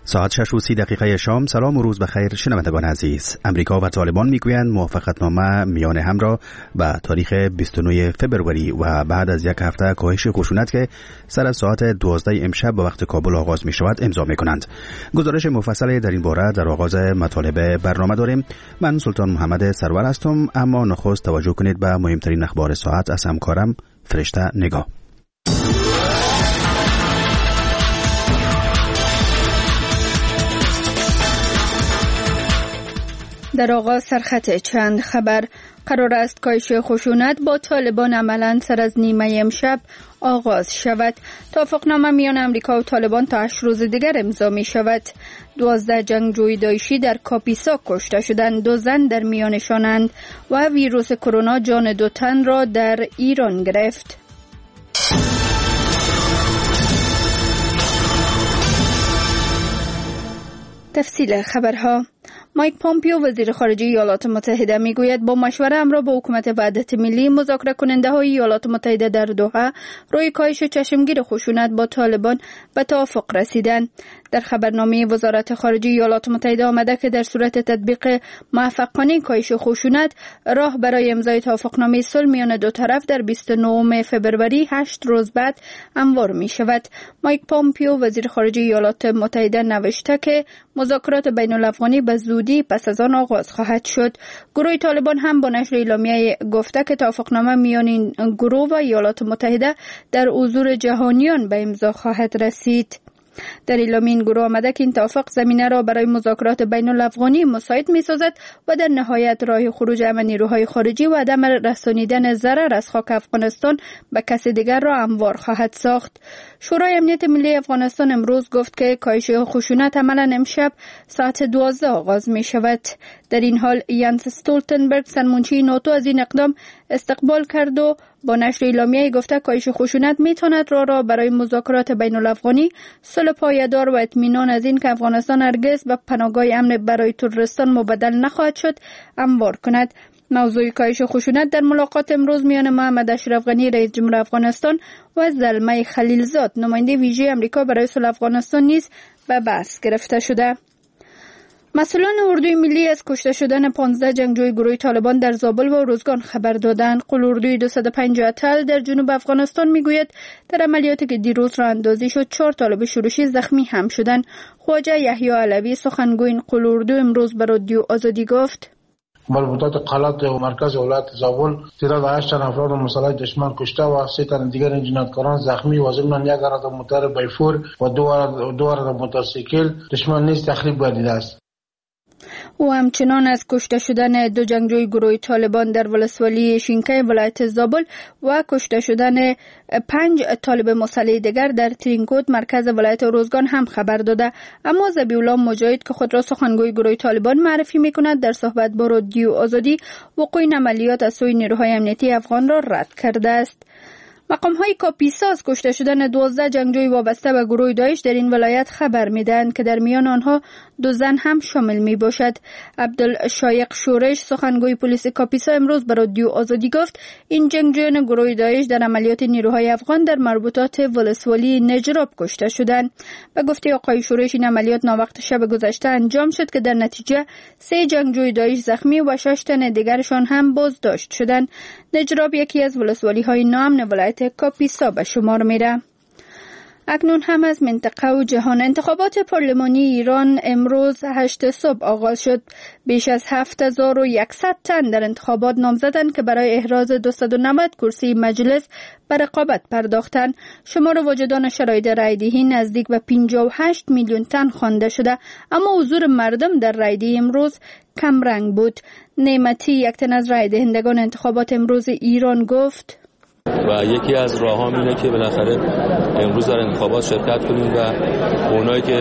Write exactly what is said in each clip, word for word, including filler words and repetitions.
ساعت شش و سی دقیقه شام. سلام و روز بخیر شنوندگان عزیز. امریکا و طالبان میگویند موافقتنامه میان هم را به تاریخ بیست و نه فوریه و بعد از یک هفته کاهش خشونت که سر از ساعت دوازده امشب به وقت کابل آغاز می شود امضا می کنند. گزارش مفصل در این باره در آغاز مطالب برنامه داریم. من سلطان محمد سرور هستم، اما نخست توجه کنید به مهمترین اخبار ساعت از همکارم فرشته نگاه. در آغاز سرخط چند خبر. قرار است کاهش خشونت با طالبان عملاً سر از نیمه امشب آغاز شود. توافقنامه میان امریکا و طالبان تا هشت روز دیگر امضا می شود. دوازده جنگجوی داعشی در کاپیسا کشته شدند، دو زن در میانشانند و ویروس کرونا جان دو تن را در ایران گرفت. تفصیل خبرها. مایک پامپیو وزیر خارجه ایالات متحده میگوید با مشوره همراه با حکومت وحدت ملی مذاکره کننده های ایالات متحده در دوحه روی کاهش چشمگیر خشونت با طالبان به توافق رسیدند. در خبرنامه وزارت خارجه ایالات متحده آمده که در صورت تطبیق موفقانه کاهش خشونت راه برای امضای توافقنامه صلح میان دو طرف در بیست و نه فوریه هشت روز بعد هموار می شود. مایک پامپیو وزیر خارجه ایالات متحده نوشته که مذاکرات بین الافغانی به زودی پس از آن آغاز خواهد شد. گروه طالبان هم با نشر اعلامیه گفته که توافقنامه میان این گروه و ایالات متحده در حضور جهانیان به امضا خواهد رسید. در اعلامیه این گروه آمده که این توافق زمینه را برای مذاکرات بین الافغانی مساعد می سازد و در نهایت راه خروج همه نیروهای خارجی و عدم رسانیدن ضرر از خاک افغانستان به کسی دیگر را هموار خواهد ساخت. شورای امنیت ملی افغانستان امروز گفت که کاهش خشونت عملاً امشب ساعت دوازده آغاز می شود. در این حال یانس استولتنبرگ سرمنشی ناتو از این اقدام استقبال کرد و با نشر اعلامیه گفته کاهش خشونت میتواند راه را برای مذاکرات بین الافغانی، صلح پایدار و اطمینان از این که افغانستان هرگز به پناهگاه امن برای تروریستان مبدل نخواهد شد هموار کند. موضوع کاهش خشونت در ملاقات امروز میان محمد اشرف غنی رئیس جمهور افغانستان و زلمه خلیلزاد نماینده ویژه آمریکا برای صلح افغانستان نیز به بحث گرفته شده. مسئولان اردوی ملی از کشته شدن پانزده جنگجوی گروه طالبان در زابل و روزگان خبر دادند. قول اردوی دویست و پنجاه تل در جنوب افغانستان میگوید در عملیاتی که دیروز راه اندازی شد چهار طالب شورشی زخمی هم شدند. خواجه یحیی علوی سخنگوی این قول اردو امروز به رادیو آزادی گفت: ملبوطات قلات و مرکز ولایت زابل تعداد هشت تن افراد مسلح دشمن کشته و سه تن دیگر جنایتکاران زخمی و ضمن یک عرض موتور بیفور و دو عرض موتورسیکل دشمن نیز تخریب گردیده است. او همچنان از کشته شدن دو جنگجوی گروه طالبان در ولسوالی شینکای ولایت زابل و کشته شدن پنج طالب مسلح دیگر در ترینکوت مرکز ولایت روزگان هم خبر داده. اما ذبیح‌الله مجاهد که خود را سخنگوی گروه طالبان معرفی می‌کند در صحبت با رادیو آزادی وقوع این عملیات از سوی نیروهای امنیتی افغان را رد کرده است. مقام‌های کاپیسا از کشته شدن دوازده جنگجوی وابسته به گروه داعش در این ولایت خبر می‌دهند که در میان آنها دو زن هم شامل می‌باشد. عبدالشایق شورش سخنگوی پلیس کاپیسا امروز به رادیو آزادی گفت این جنگجویان گروه داعش در عملیات نیروهای افغان در مربوطات ولسوالی نجراب کشته شدند. به گفته آقای شورش این عملیات ناوقت شب گذشته انجام شد که در نتیجه سه جنگجوی داعش زخمی و شش تن دیگرشان هم بازداشت شدند. نجراب یکی از ولسوالی‌های ناامن ولایت کاپیسا به شمار میره. اکنون هم از منطقه و جهان. انتخابات پارلمانی ایران امروز هشت صبح آغاز شد. بیش از هفت هزار و صد تن در انتخابات نامزدند که برای احراز دویست و نود کرسی مجلس به رقابت پرداختند. شمار واجدان شرایط رایدهی نزدیک به پنجاه و هشت میلیون تن خوانده شده، اما حضور مردم در رایدهی امروز کم رنگ بود. نعمتی یک تن از رایدهندگان انتخابات امروز ایران گفت: و یکی از راه‌ها اینه که بالاخره امروز در انتخابات شرکت کنیم و اونایی که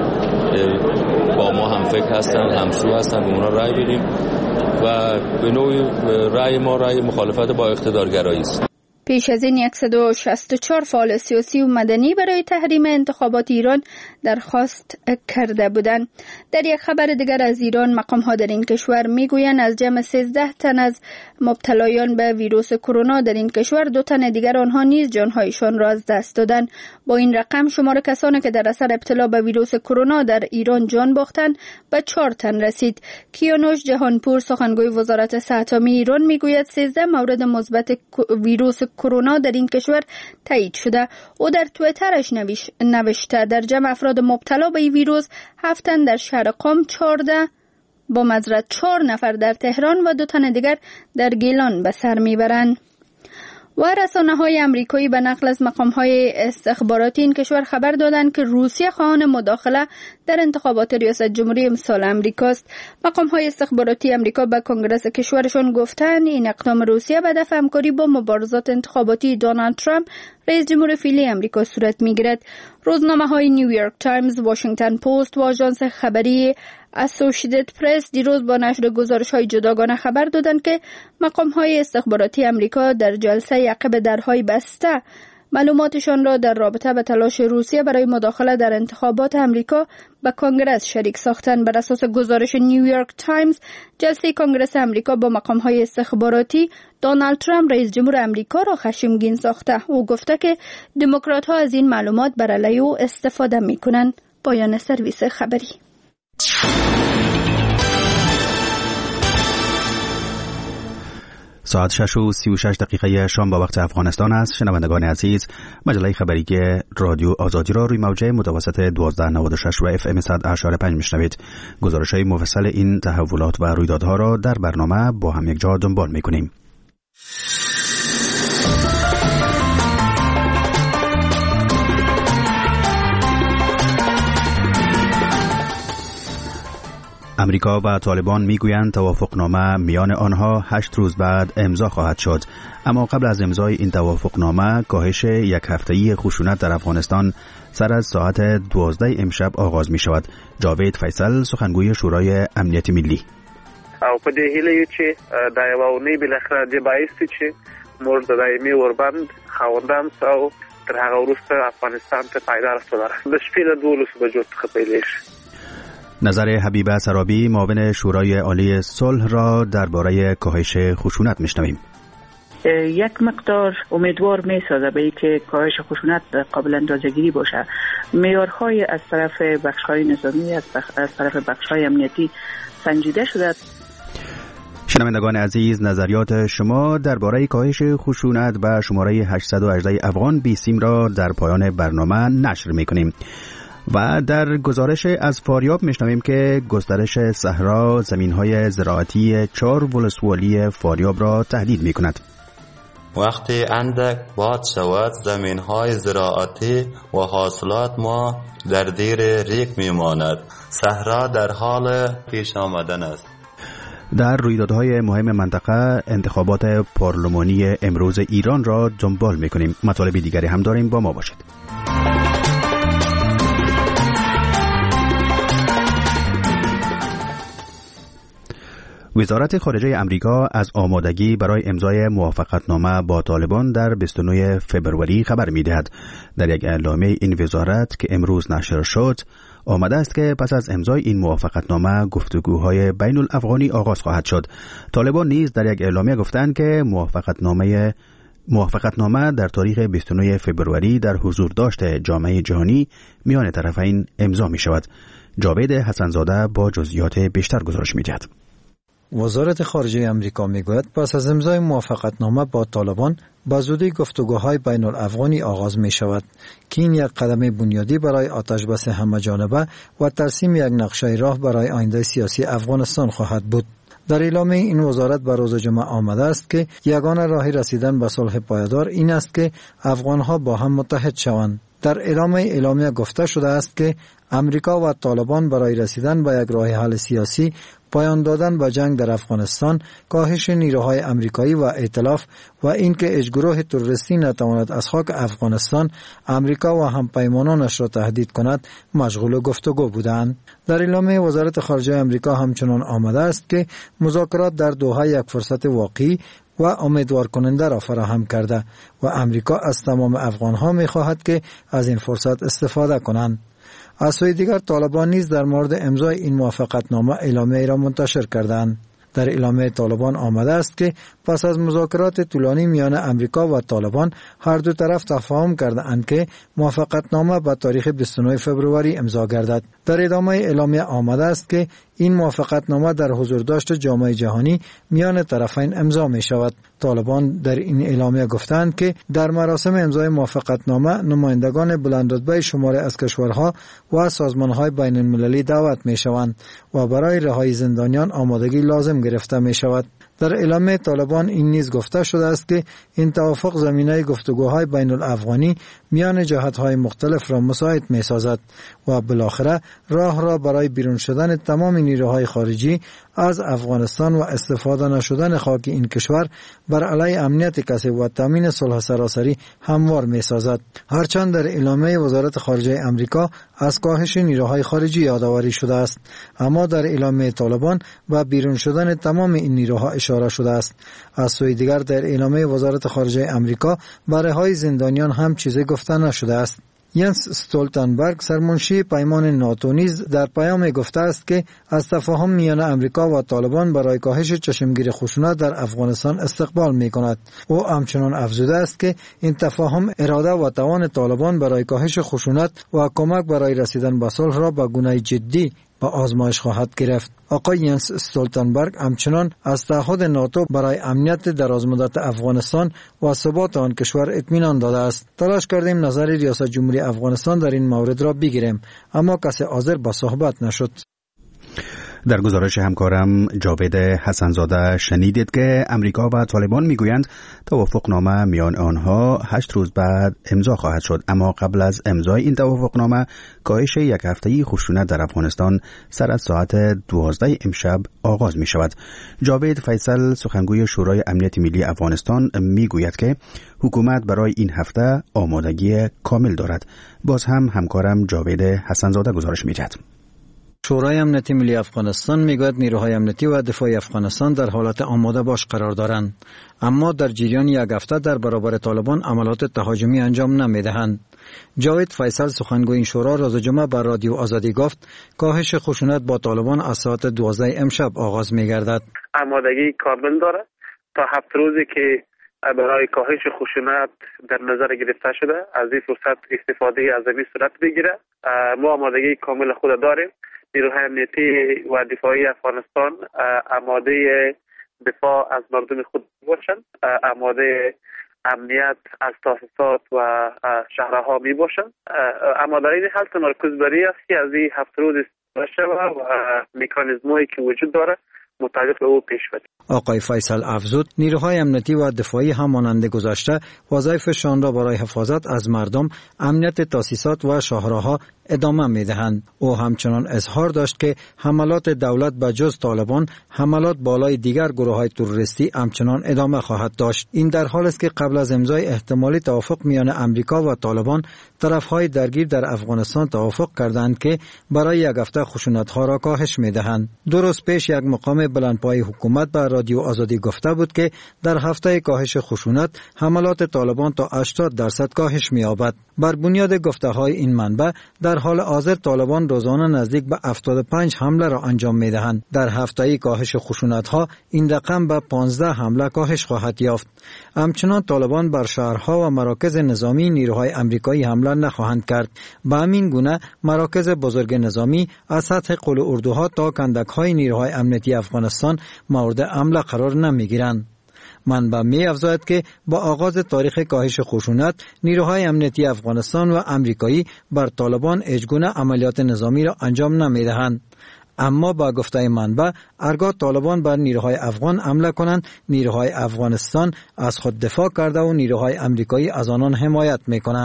با ما هم فکر هستن، همسو هستن، به اونا رأی بدیم و به نوعی رأی ما رأی مخالفت با اقتدارگرایی است. پیش از این صد و شصت و چهار فعال سیاسی و مدنی برای تحریم انتخابات ایران درخواست کرده بودند. در یک خبر دیگر از ایران، مقام‌ها در این کشور میگویند از جمع سیزده تن از مبتلایان به ویروس کرونا در این کشور، دو تن دیگر آنها نیز جانهایشان را از دست دادند. با این رقم شمار کسانی که در اثر ابتلا به ویروس کرونا در ایران جان باختند به چهار تن رسید. کیانوش جهانپور، سخنگوی وزارت صحت عامه ایران، میگوید سیزده مورد مثبت ویروس کرونا در این کشور تایید شده. او در توییترش نوشته در جمع افراد مبتلا به این ویروس، هفت تن در شهر قم، چهارده با مزرعه، چهار نفر در تهران و دو تن دیگر در گیلان به سر میبرند. و رسانه‌های آمریکایی به نقل از مقام‌های استخباراتی این کشور خبر دادند که روسیه خواهان مداخله در انتخابات ریاست جمهوری امسال امریکاست. مقام‌های استخباراتی آمریکا به کنگره کشورشان گفتند این اقدام روسیه به دفع همکاری با مبارزات انتخاباتی دونالد ترامپ، رئیس جمهور فعلی آمریکا صورت می‌گیرد. روزنامه‌های نیویورک تایمز، واشنگتن پست و آژانس خبری اسوسییتد پرس دیروز با نشر گزارش‌های جداگانه خبر دادند که مقام‌های استخباراتی آمریکا در جلسه عقب درهای بسته معلوماتشان را در رابطه به تلاش روسیه برای مداخله در انتخابات آمریکا به کنگره شریک ساختند. بر اساس گزارش نیویورک تایمز، جلسه کنگره آمریکا با مقام‌های استخباراتی دونالد ترامپ، رئیس جمهور آمریکا، را خشمگین ساخته. او گفته که دموکرات‌ها از این معلومات بر علیه او استفاده می‌کنند. پایان سرویس خبری. ساعت شش و سی و شش دقیقه شام با وقت افغانستان است. شنوندگان عزیز، مجله خبری که رادیو آزادی را روی موجه متوسط دوازده نود و شش و اف ام صد و اشاره پنج میشنوید. گزارش‌های مفصل این تحولات و رویدادها را در برنامه با هم یک جا دنبال می‌کنیم. امریکا و طالبان میگویند توافقنامه میان آنها هشت روز بعد امضا خواهد شد، اما قبل از امضای این توافقنامه کاهش یک هفته‌ای خشونت در افغانستان سر از ساعت دوازده امشب آغاز می شود. جاوید فیصل، سخنگوی شورای امنیت ملی: او په دې هیله چې د یو اونۍ بالاخره د بایستی چې موږ د دایمي وربند خاوندان او تر هغه وروسته افغانستان ته پایدار رسولره د شپې د دولس بجو څخه پیلېږي. نظر حبیبه سرابی، معاون شورای عالی صلح را درباره کاهش خشونت میشنویم. یک مقدار امیدوار میسازه به اینکه کاهش خشونت قابل اندازه‌گیری باشه. معیارهای از طرف بخش‌های نظامی، از, بخ... از طرف بخش‌های امنیتی سنجیده شده. شنوندگان عزیز، نظریات شما درباره کاهش خشونت به شماره هشتصد و هجده افغان بی سیم را در پایان برنامه نشر میکنیم. و در گزارش از فاریاب میشنویم که گسترش صحرا زمین‌های زراعتی چهار ولسوالی فاریاب را تهدید می‌کند. وقتی اندک باد شود زمین‌های زراعتی و حاصلات ما در دیر ریگ می‌ماند. صحرا در حال پیش آمدن است. در رویدادهای مهم منطقه انتخابات پارلمانی امروز ایران را دنبال می‌کنیم. مطالب دیگری هم داریم، با ما باشید. وزارت خارجه امریکا از آمادگی برای امضای موافقتنامه با طالبان در بیست و نه فوریه خبر می‌دهد. در یک اعلامیه این وزارت که امروز نشر شد، آمده است که پس از امضای این موافقتنامه گفتگوهای بین الافغانی آغاز خواهد شد. طالبان نیز در یک اعلامیه گفتند که موافقتنامه موافقتنامه در تاریخ بیست و نه فوریه در حضور داشت جامعه جهانی میان طرفین امضا می شود. جاوید حسنزاده با جزئیات بیشتر گزارش می‌دهد. وزارت خارجه امریکا میگوید پس از امضای موافقتنامه با طالبان به زودی گفتگوهای بین الافغانی آغاز می شود که این یک قدم بنیادی برای آتشبس همه جانبه و ترسیم یک نقشه راه برای آینده سیاسی افغانستان خواهد بود. در اعلامیه این وزارت به روز جمعه آمده است که یگانه راه رسیدن به صلح پایدار این است که افغانها با هم متحد شوند. در اعلامیه اعلامیه گفته شده است که امریکا و طالبان برای رسیدن به یک راه حل سیاسی، پایان دادن به جنگ در افغانستان، کاهش نیروهای امریکایی و ائتلاف و اینکه هیچ گروه تروریستی نتواند از خاک افغانستان امریکا و همپیمانانش را تهدید کند مشغول گفتگو بودند. در اعلامیه وزارت خارجه امریکا همچنان آمده است که مذاکرات در دوحه یک فرصت واقعی و امیدوار کننده را فراهم کرده و امریکا از تمام افغان ها می خواهد که از این فرصت استفاده کنند. از سوی دیگر طالبان نیز در مورد امضای این موافقتنامه اعلامیه را منتشر کردند. در اعلامیه طالبان آمده است که پس از مذاکرات طولانی میان امریکا و طالبان هر دو طرف تفاهم کرده اند که موافقتنامه به تاریخ بیست و نه فوریه امضا گردد. در ادامه اعلامیه آمده است که این موافقتنامه در حضورداشت جامعه جهانی میان طرفین امضا می شود. طالبان در این اعلامیه گفتند که در مراسم امضای موافقتنامه نمایندگان بلندرتبه شماری از کشورها و سازمانهای بین المللی دعوت می شوند و برای رهایی زندانیان آمادگی لازم گرفته می شود. در اعلامیه طالبان این نیز گفته شده است که این توافق زمینه گفتگوهای بین الافغانی میان جهت‌های مختلف را مساعد می‌سازد و بالاخره راه را برای بیرون شدن تمام نیروهای خارجی از افغانستان و استفاده نشدن خاک این کشور بر علیه امنیت کسی و تامین صلح سراسری هموار می‌سازد. هرچند در اعلامیه وزارت خارجه امریکا از کاهش نیروهای خارجی یادآوری شده است، اما در اعلامیه طالبان و بیرون شدن تمام این نیروها اشاره شده است. از سوی دیگر در اعلامیه وزارت خارجه امریکا برای های زندانیان هم چیزی گفته نشده است. ینس استولتنبرگ سرمنشی پیمان ناتو نیز در پیام گفته است که از تفاهم میان امریکا و طالبان برای کاهش چشمگیر خشونت در افغانستان استقبال می کند. او همچنان افزوده است که این تفاهم اراده و توان طالبان برای کاهش خشونت و کمک برای رسیدن به صلح را به گونه جدی با آزمایش خواهد گرفت. آقای ینس استولتنبرگ همچنان از تعهد ناتو برای امنیت درازمدت افغانستان و ثبات آن کشور اطمینان داده است. تلاش کردیم نظر ریاست جمهوری افغانستان در این مورد را بگیریم، اما کسی حاضر به صحبت نشد. در گزارش همکارم جاوید حسنزاده شنیدید که امریکا و طالبان میگویند توافقنامه میان آنها هشت روز بعد امضا خواهد شد، اما قبل از امضای این توافقنامه کاهش یک هفته‌ای خشونت در افغانستان سر از ساعت دوازده امشب آغاز می شود. جاوید فیصل سخنگوی شورای امنیت ملی افغانستان میگوید که حکومت برای این هفته آمادگی کامل دارد. باز هم همکارم جاوید حسنزاده گزارش میدهد. شورای امنیت ملی افغانستان میگوید نیروهای امنیتی و دفاعی افغانستان در حالت آماده باش قرار دارند، اما در جریان یک هفته در برابر طالبان عملیات تهاجمی انجام نمیدهند. جاوید فیصل سخنگوی این شورا روز جمعه بر رادیو آزادی گفت کاهش خشونت با طالبان از ساعت دوازده امشب آغاز میگردد. آمادگی کامل دارد تا هفت روزی که برای کاهش خشونت در نظر گرفته شده از این فرصت استفاده از این صورت بگیره. ما آمادگی کامل خود داریم. نیروهای امنیتی و دفاعی افغانستان آماده دفاع از مردم خود باشند، آماده امنیت از تاسیسات و شهرها می باشند. اما در این حال تمرکز بر این است که از این هفت روز استفاده شود و مکانیزمایی که وجود داره مطابق به او پیش برد. آقای فیصل افزود نیروهای امنیتی و دفاعی همانند گذشته وظایفشان را برای حفاظت از مردم، امنیت تاسیسات و شاهراها ادامه می‌دهند. او همچنان اظهار داشت که حملات دولت به جز طالبان، حملات بالای دیگر گروه‌های تروریستی همچنان ادامه خواهد داشت. این در حالی است که قبل از امضای احتمالی توافق میان امریکا و طالبان، طرف‌های درگیر در افغانستان توافق کردند که برای یک هفته خشونت‌ها را کاهش می‌دهند. دو روز پیش یک مقام بلندپایه حکومت به رادیو آزادی گفته بود که در هفته کاهش خشونت حملات طالبان تا هشتاد درصد کاهش می‌یابد. بر بنیاد گفته‌های این منبع در حال حاضر طالبان روزانه نزدیک به هفتاد و پنج حمله را انجام می‌دهند. در هفته‌ای کاهش خشونت‌ها این رقم به پانزده حمله کاهش خواهد یافت. همچنان طالبان بر شهرها و مراکز نظامی نیروهای آمریکایی حمله نخواهند کرد. به همین گونه مراکز بزرگ نظامی از سطح قل اردوها تا کندک‌های نیروهای امنیتی افغانستان مورد حمله قرار نمی‌گیرند. منبع می افزاید که با آغاز تاریخ کاهش خشونت نیروهای امنیتی افغانستان و امریکایی بر طالبان هیچگونه عملیات نظامی را انجام نمی‌دهند. اما با گفته منبع هرگاه طالبان بر نیروهای افغان حمله کنند، نیروهای افغانستان از خود دفاع کرده و نیروهای امریکایی از آنان حمایت می‌کنند.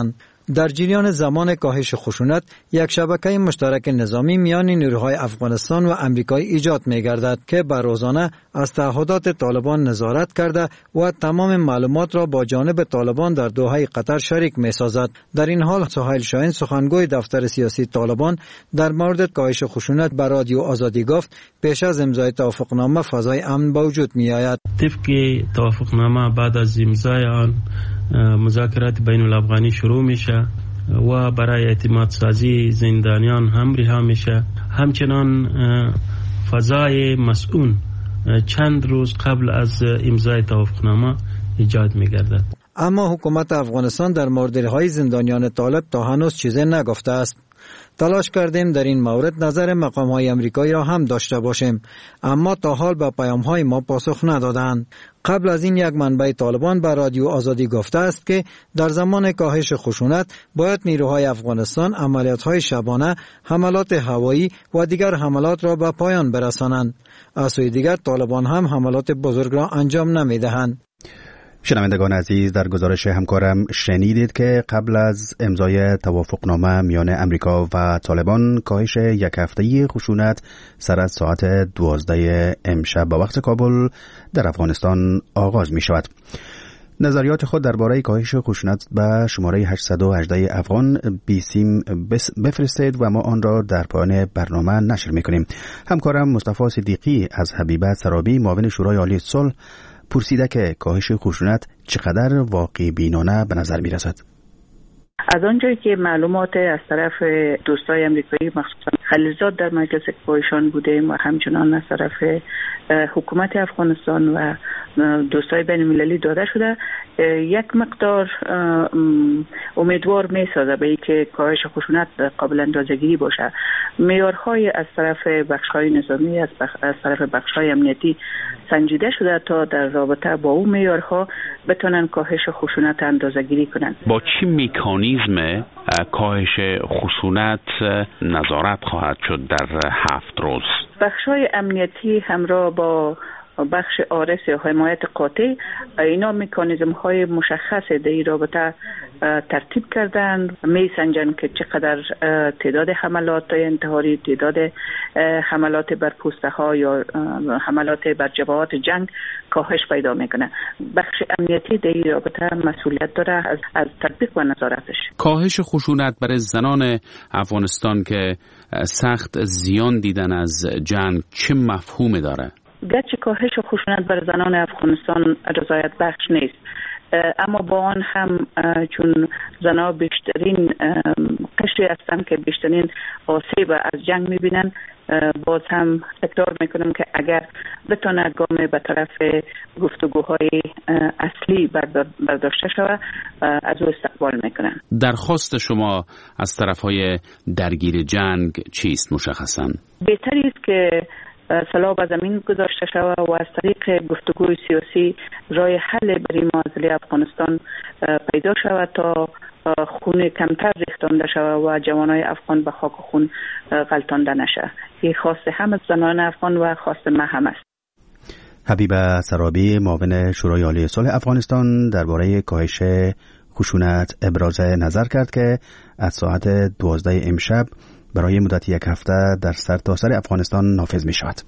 در جریان زمان کاهش خشونت یک شبکه مشترک نظامی میان نیروهای افغانستان و امریکای ایجاد می‌گردد که بر روزانه از تعهدات طالبان نظارت کرده و تمام معلومات را با جانب طالبان در دوحه قطر شریک می‌سازد. در این حال سهیل شاهین سخنگوی دفتر سیاسی طالبان در مورد کاهش خشونت به رادیو آزادی گفت پیش از امضای توافقنامه فضای امن به وجود می‌آید. طبق توافقنامه بعد از امضای آن مذاکرات بین الافغانی شروع میشه و برای اعتماد سازی زندانیان هم رها میشه. همچنان فضای مسئول چند روز قبل از امضای توافقنامه ایجاد میگردد. اما حکومت افغانستان در مورد رهایی زندانیان طالب تا هنوز چیزی نگفته است. تلاش کردیم در این مورد نظر مقام‌های آمریکایی را هم داشته باشیم، اما تا حال به پیام‌های ما پاسخ ندادند. قبل از این یک منبع طالبان به رادیو آزادی گفته است که در زمان کاهش خشونت باید نیروهای افغانستان عملیات‌های شبانه، حملات هوایی و دیگر حملات را به پایان برسانند. از سوی دیگر طالبان هم حملات بزرگ را انجام نمی‌دهند. شنوندگان عزیز، در گزارش همکارم شنیدید که قبل از امضای توافقنامه میان امریکا و طالبان کاهش یک هفته‌ای خشونت سر از ساعت دوازده امشب به وقت کابل در افغانستان آغاز می شود. نظریات خود درباره کاهش خشونت به شماره هشتصد و هجده افغان بیسیم بفرستید و ما آن را در پایان برنامه نشر می کنیم. همکارم مصطفی صدیقی از حبیبه سرابی معاون شورای عالی صلح پرسیده که کاهش خشونت چقدر واقع بینانه به نظر می رسد. از آنجایی که معلومات از طرف دوستای امریکایی مخصوصا خلیلزاد در مجلس ایشان بودیم و همچنان از طرف حکومت افغانستان و دوستای بین المللی داده شده، یک مقدار امیدوار می سازه به اینکه کاهش خشونت قابل اندازه‌گیری باشه. معیارهای از طرف بخش‌های نظامی از, بخ... از طرف بخش‌های امنیتی سنجیده شده تا در رابطه با اون معیارها بتونن کاهش خشونت اندازه‌گیری کنن. با چه مکانیزم کاهش خشونت نظارت خواهد شد در هفت روز؟ بخش‌های امنیتی همراه با بخش آرس یا حمایت قاطع اینا مکانیزم های مشخص در این رابطه ترتیب کردن، می سنجن که چقدر تعداد حملات انتحاری، تعداد حملات بر پوسته ها یا حملات بر جبهات جنگ کاهش پیدا میکنه. بخش امنیتی در این رابطه مسئولیت داره از, از تطبیق و نظارتش. کاهش خشونت برای زنان افغانستان که سخت زیان دیدن از جنگ چه مفهومی داره؟ گرچه کاهش خشونت بر زنان افغانستان رضایت بخش نیست، اما با آن هم چون زنان بیشترین قشری هستند که بیشترین آسیب از جنگ میبینن، باز هم تکرار میکنم که اگر بتونه گام به طرف گفتگوهای اصلی برداشته شود از او استقبال میکنن. درخواست شما از طرفهای درگیر جنگ چیست مشخصاً؟ بهتری است که صلاح به زمین گذاشته شود و از طریق گفتگوی سیاسی راه حل برای معضله افغانستان پیدا شود تا خون کمتر ریختانده شود و جوانای افغان به خاک خون غلطانده نشه. این خواست هم از زنان افغان و خواست ما هم است. حبیبه سرابی معاون شورای عالی صلح افغانستان درباره کاهش خشونت ابراز نظر کرد که از ساعت دوازده امشب برای مدت یک هفته در سرتاسر سر افغانستان نافذ می شود.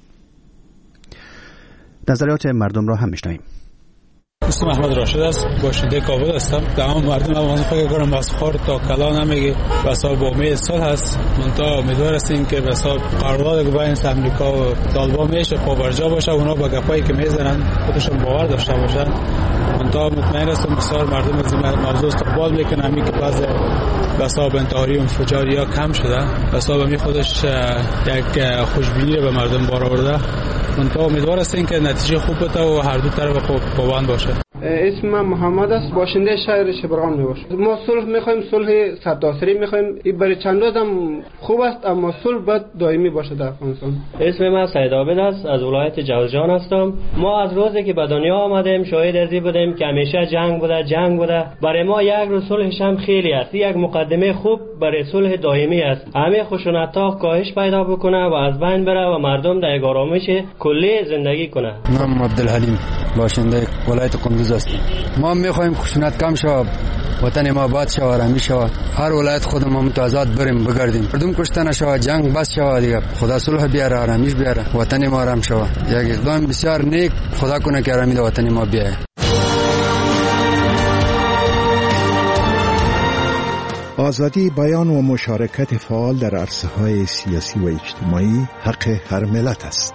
نظریات مردم را هم میشنویم. اسم احمد راشد است، باشنده کابل هستم. تمام مردم افغان فکر کنم از خار تا کلا نمیگه بسا با امید صلح هست. منتها امیدوار هستیم که بسا قرارداد بین امریکا و طالبان میشه پابرجا باشه، اونا با گپایی که میزنن خودشون باور داشته باشن. منتها مطمئن هستم بسیار مردم از این موضوع استقبال میکنن، همین که بعض بسا انتحاری و انفجاری ها کم شده، بسا به می خودش یک خوشبینی به مردم بار آورده. منتها امیدوار هستیم که نتیجه خوب بده و هر دو طرف خوب پابند باشه. اسم من محمد است، باشنده شهر شبرغان میباشم. ما صلح میخوایم، صلح سرتاسری میخوایم. این برای چند روز هم خوب است، اما صلح باید دائمی باشه در افغانستان. اسم من سید عابد است، از ولایت جوزجان هستم. ما از روزی که به دنیا آمدیم شاهد ازی بودیم که همیشه جنگ بوده جنگ بوده. برای ما یک روز صلحش هم خیلی است. یک مقدمه خوب برای صلح دائمی است. همه خشونت‌ها کاهش پیدا بکنه و از بین بره و مردم در یک آرامش کلی زندگی کنه. من عبدالحلیم باشنده ولایت قندوز هستم. ما می‌خوایم خشونت کم شود، وطن ما آباد شود، آرامی شود، هر ولایت خودمون متعاضد بریم بگردیم، مردم کشته نشود، جنگ بس شود دیگه، خدا صلح بیاره، آرامیش بیاره، وطن ما آرام شود. یک اقدام بسیار نیک، خدا کنه که آرامی در وطن ما بیاید. آزادی بیان و مشارکت فعال در عرصه‌های سیاسی و اجتماعی حق هر ملت است.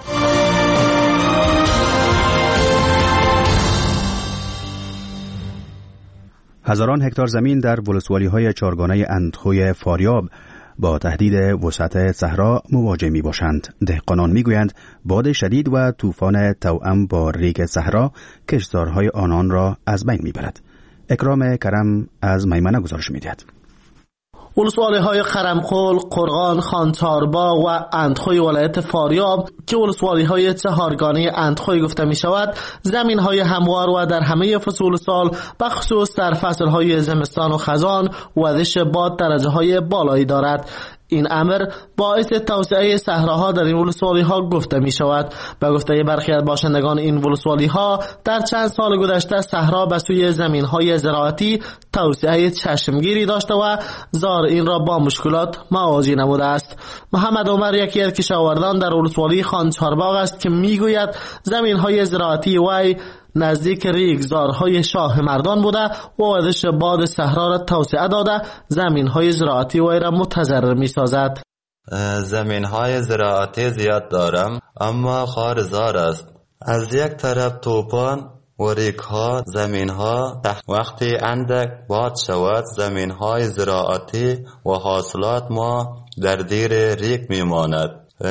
هزاران هکتار زمین در ولسوالی‌های چهارگانه اندخوی فاریاب با تهدید وسعت صحرا مواجه می باشند. دهقانان می گویند باد شدید و طوفان توأم با ریگ صحرا کشتزارهای آنان را از بین می برد. اکرام کرم از میمنه گزارش می دهد. ولسوالی‌های خرمخول، قرغان، خانچارباغ و اندخوی ولایت فاریاب که ولسوالی‌های چهارگانه اندخوی گفته می شود، زمین‌های هموار و در همه فصول سال بخصوص در فصل‌های زمستان و خزان وزش باد درجه‌های بالایی دارد. این امر باعث توسعه صحراها در این ولسوالی‌ها گفته می شود. به گفته برخی از باشندگان این ولسوالی‌ها در چند سال گذشته صحرا به سوی زمین‌های زراعتی توسعه چشمگیری داشته و زار این را با مشکلات مواجه نموده است. محمد عمر یکی از کشاورزان در ولسوالی خانچارباغ است که میگوید زمین‌های زراعتی وی نزدیک ریگزارهای شاه مردان بوده و وزش باد صحرا را توسعه داده زمین‌های زراعتی وی را متضرر می‌سازد. زمین‌های زراعتی زیاد دارم اما خارزار است. از یک طرف طوفان و ریگ‌ها زمین‌ها وقتی اندک باد شود زمین‌های زراعتی و حاصلات ما در زیر ریگ می‌ماند.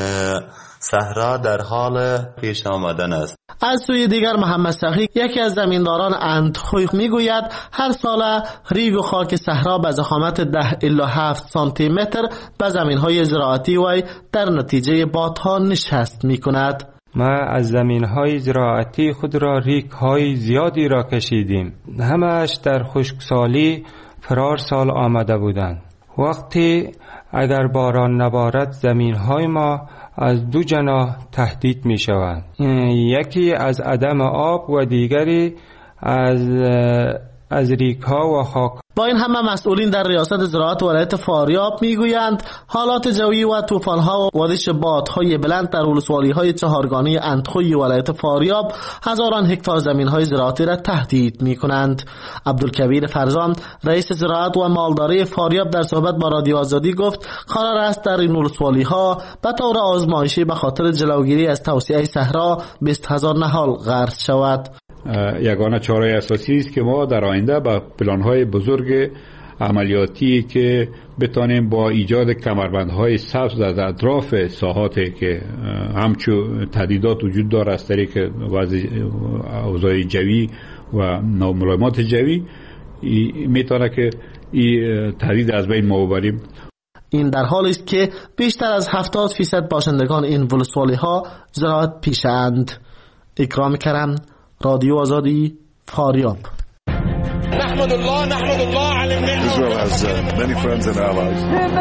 صحرا در حال پیش آمدن است. از سوی دیگر محمد سخی یکی از زمینداران اندخوی میگوید هر سال ریگ و خاک صحرا به ضخامت ده الی هفت سانتی متر به زمین‌های زراعتی وی در نتیجه بادها نشست می‌کند. ما از زمین‌های زراعتی خود را ریگ‌های زیادی را کشیدیم. همه‌اش در خشکسالی فرار سال آمده بودند. وقتی اگر باران نبارد زمین‌های ما از دو جناح تهدید می شوند. یکی از عدم آب و دیگری از از ریگ‌ها و خاک. با این همه مسئولین در ریاست زراعت ولایت فاریاب میگویند حالات جویی و طوفان‌ها و وزش بادهای بلند در ولسوالی‌های چهارگانه اندخوی ولایت فاریاب هزاران هکتار زمین‌های زراعتی را تهدید می‌کنند. عبدالکبیر فرزان رئیس زراعت و مالداری فاریاب در صحبت با رادیو آزادی گفت قرار است در این ولسوالی‌ها به طور آزمایشی به خاطر جلوگیری از توسعه صحرا بیست هزار نهال غرس شود. یگانه چاره اساسی است که ما در آینده با پلان‌های بزرگ عملیاتی که بتانیم با ایجاد کمربندهای سبز در اطراف ساحاتی که همچون تهدیدات وجود داره از طریق اوضاع جوی و ناملایمات جوی میتونه که این تهدید از بین ما ببریم. این در حالی است که بیشتر از هفتاد فیصد باشندگان این ولسوالی‌ها زراعت پیشه‌اند. اکرام کرم، رادیو آزادی، فاریاب. نحمد الله نحمد الله على النعمة. Israel has uh, many friends and allies.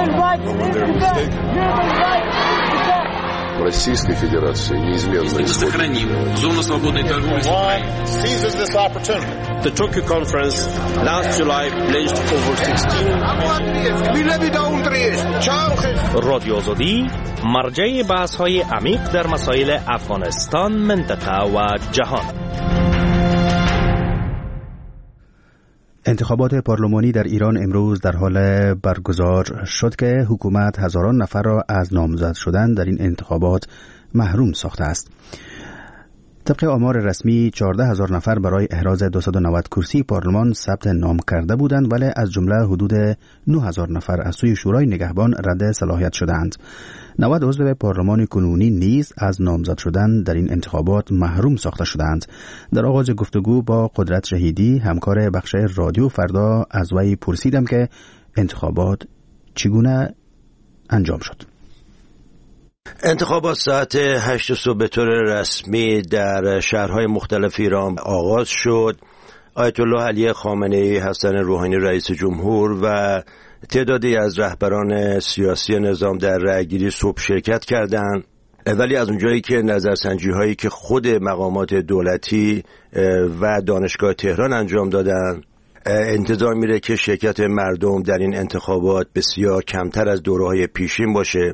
Российской Федерации неизменно исходит. Зону свободной торговли с Украиной seizes this opportunity. The Tokyo conference last July pledged over sixteen. رادیو آزادی مرجع بحث‌های عمیق در مسائل افغانستان، منطقه و جهان. انتخابات پارلمانی در ایران امروز در حال برگزار شد که حکومت هزاران نفر را از نامزد شدن در این انتخابات محروم ساخته است. طبق آمار رسمی چهارده هزار نفر برای احراز دویست و نود کرسی پارلمان ثبت نام کرده بودند، ولی از جمله حدود نه هزار نفر از سوی شورای نگهبان رد صلاحیت شدند. نود عضو پارلمان کنونی نیز از نامزد شدن در این انتخابات محروم ساخته شدند. در آغاز گفتگو با قدرت شهیدی همکار بخش رادیو فردا از وی پرسیدم که انتخابات چگونه انجام شد. انتخابات ساعت هشت صبح به طور رسمی در شهرهای مختلف ایران آغاز شد. آیت الله علی خامنه‌ای، حسن روحانی رئیس جمهور و تعدادی از رهبران سیاسی نظام در رأیگیری صبح شرکت کردند، ولی از اونجایی که نظرسنجی هایی که خود مقامات دولتی و دانشگاه تهران انجام دادن انتظار میره که شرکت مردم در این انتخابات بسیار کمتر از دوره‌های پیشین باشه.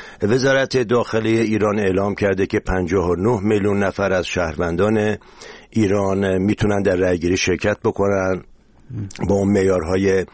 وزارت داخلی ایران اعلام کرده که پنجاه و نه میلیون نفر از شهروندان ایران میتونن در رأیگیری شرکت بکنن با اون معیارهای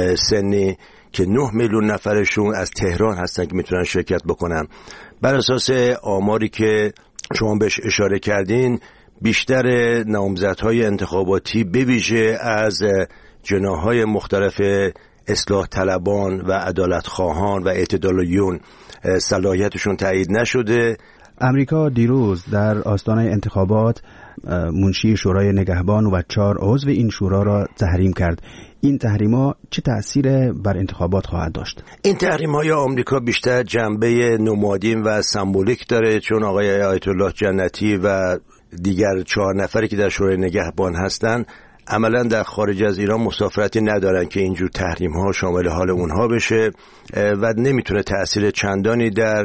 سنی که نه میلیون نفرشون از تهران هستن که میتونن شرکت بکنن. بر اساس آماری که شما بهش اشاره کردین، بیشتر نامزدهای انتخاباتی به ویژه از جناح‌های مختلف اصلاح طلبان و عدالت خواهان و اعتدالیون صلاحیتشون تایید نشده. امریکا دیروز در آستانه انتخابات منشی شورای نگهبان و چهار عضو این شورا را تحریم کرد. این تحریم‌ها چه تأثیر بر انتخابات خواهد داشت؟ این تحریم‌های آمریکا بیشتر جنبه نمادین و سمبولیک داره، چون آقای آیت الله جنتی و دیگر چهار نفری که در شورای نگهبان هستند عملا در خارج از ایران مسافرتی ندارن که اینجور تحریم ها شامل حال اونها بشه و نمیتونه تأثیر چندانی در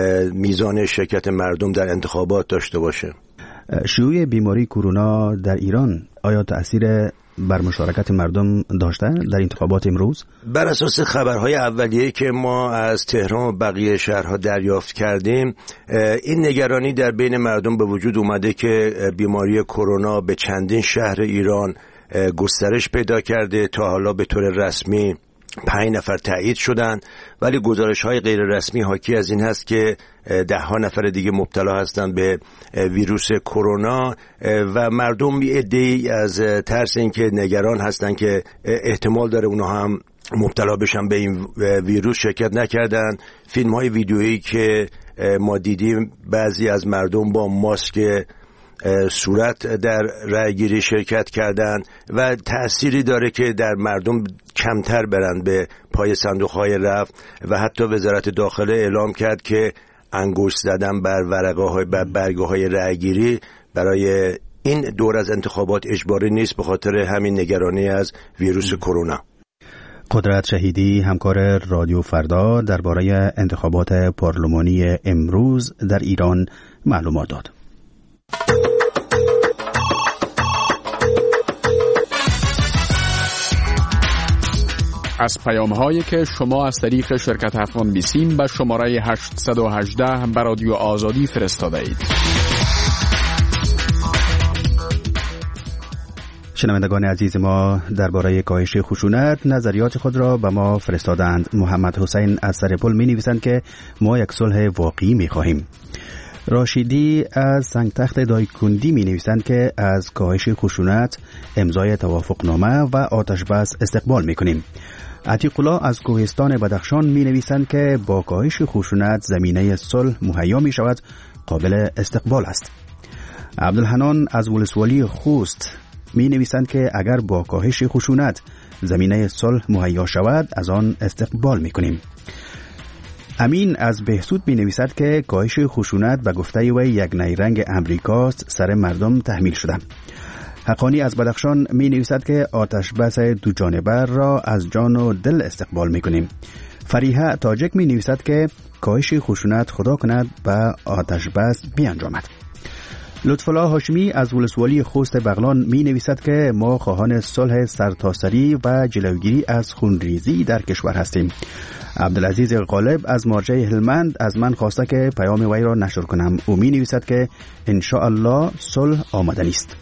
میزان شرکت مردم در انتخابات داشته باشه. شیوع بیماری کرونا در ایران آیا تأثیر بر مشارکت مردم داشته در انتخابات امروز؟ بر اساس خبرهای اولیه‌ای که ما از تهران و بقیه شهرها دریافت کردیم، این نگرانی در بین مردم به وجود اومده که بیماری کرونا به چندین شهر ایران گسترش پیدا کرده. تا حالا به طور رسمی پنج نفر تایید شدن، ولی گزارش‌های غیر رسمی حاکی از این هست که ده ها نفر دیگه مبتلا هستند به ویروس کرونا و مردم عده‌ای از ترس اینکه نگران هستند که احتمال داره اونها هم مبتلا بشن به این ویروس شرکت نکردن. فیلم‌های ویدیویی که ما دیدیم بعضی از مردم با ماسک صورت در رأیگیری شرکت کردن و تأثیری داره که در مردم کمتر برن به پای صندوق‌های رفت و حتی وزارت داخله اعلام کرد که انگشت زدن بر ورقه‌های بر برگه‌های رأیگیری برای این دور از انتخابات اجباری نیست به خاطر همین نگرانی از ویروس کرونا. قدرت شهیدی همکار رادیو فردا درباره انتخابات پارلمانی امروز در ایران معلومات داد. از پیام‌هایی که شما از طریق شرکت افغان بیسیم به شماره هشتصد و هجده به رادیو آزادی فرستاده اید. شنوندگان عزیز ما درباره کاهش خشونت نظریات خود را به ما فرستادند. محمد حسین از سرپل می نویسند که ما یک صلح واقعی می خواهیم. راشدی از سنگتخت دایکندی می نویسند که از کاهش خشونت امضای توافقنامه و آتش بس استقبال می کنیم. عتیق الله از کوهستان بدخشان می نویسند که با کاهش خشونت زمینه صلح مهیا می شود قابل استقبال است. عبدالحنان از ولسوالی خوست می نویسند که اگر با کاهش خشونت زمینه صلح مهیا شود از آن استقبال می کنیم. امین از بهسود می نویسد که کاهش خشونت به گفته وی یک نیرنگ امریکاست سر مردم تحمیل شده. حقانی از بدخشان می نویسد که آتش بس دو جانبه را از جان و دل استقبال می کنیم. فریحه تاجک می نویسد که کاهش خشونت خدا کند و آتش بس می انجامد. لطفالله هاشمی از ولسوالی خوست بغلان می نویسد که ما خواهان صلح سرتاسری و جلوگیری از خونریزی در کشور هستیم. عبدالعزیز غالب از مارجه هلمند از من خواسته که پیام وی را نشر کنم. او می نویسد که ان شاء الله صلح آمدنی است.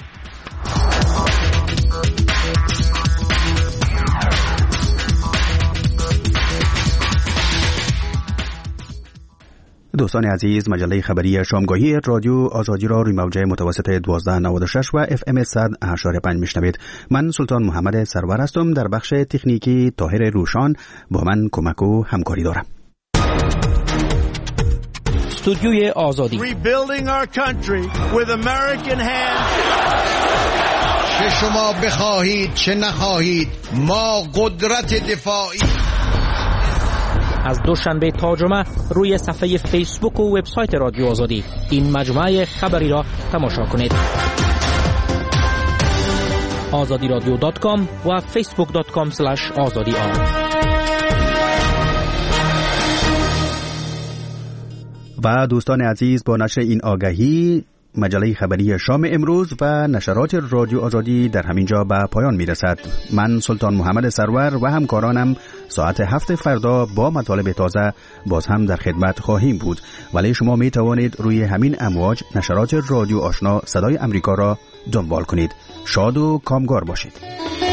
دوستان عزیز، مجله خبری شامگاهی رادیو آزادی را روی موجه متوسط دوازده نود و شش و اف ام صد و هشت و پنج میشنوید. من سلطان محمد سرور هستم. در بخش تکنیکی طاهر روشان با من کمک و همکاری دارم. استودیوی آزادی. Rebuilding our country with American hands. چه شما بخواهید چه نخواهید ما قدرت دفاعی. از دوشنبه تا جمعه روی صفحه فیسبوک و وبسایت رادیو آزادی این مجموعه خبری را تماشا کنید. آزادی رادیو دات کام و فیسبوک دات کام اسلش آزادی آر. و دوستان عزیز، با نشر این آگهی مجله خبری شام امروز و نشرات رادیو آزادی در همین جا به پایان می رسد. من سلطان محمد سرور و همکارانم ساعت هفت فردا با مطالب تازه باز هم در خدمت خواهیم بود، ولی شما می توانید روی همین امواج نشرات رادیو آشنا صدای امریکا را دنبال کنید. شاد و کامگار باشید.